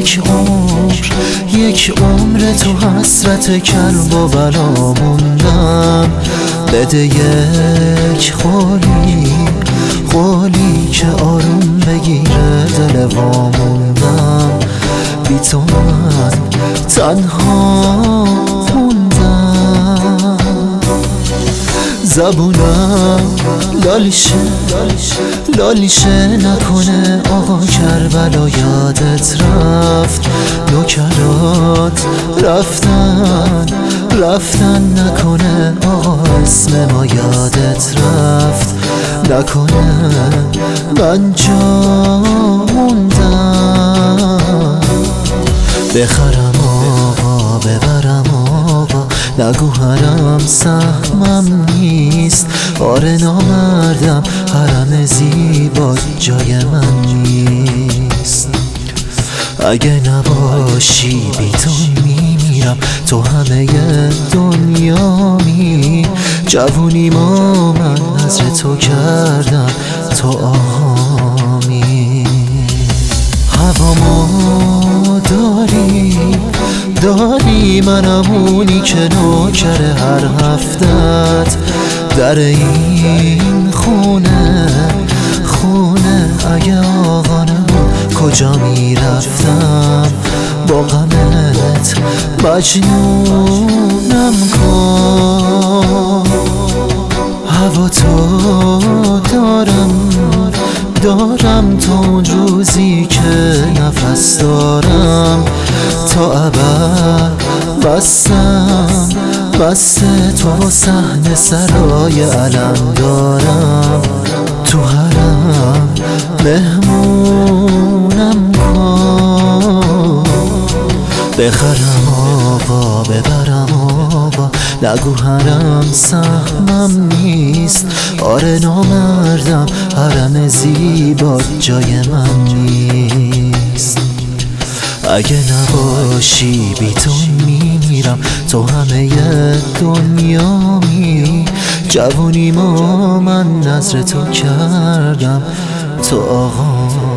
یک عمر تو حسرت کرب و بلا موندم. بده یک قولی که آروم بگیره دل واموندم. بی تو من تنها موندم. زبونم لالیشه نکنه آقا کربلا یادت رفت. نوکرات رفتن نکنه آقا اسم ما یادت رفت. نکنه من جا موندم. بخرم آقا ببرم آقا نگو حرم سهمم نیست. آره نامردم حرم زیبا جای من نیست. اگه نباشی بی تو میمیرم تو همه دنیامی. جوونی ما من نظر تو کردم تو آهامی. هوامو داری منم اونی که نوکر هر هفتت. در این خونه اگه آقا نبود کجا میرفتم. با غمت مجنونم کن. هوا تو دارم تا اون روزی که نفس دارم. تا ابد بسته تو صحنه سرای علم دارم. تو حرم مهمونم کن. بخرم آقا ببرم آقا نگو حرم سهمم نیست. آره نامردم حرم زیبا جای من نیست. اگه نباشی بی تو میمیرم تو همه دنیامی. جوونی ما من نظر تو کردم تو آقا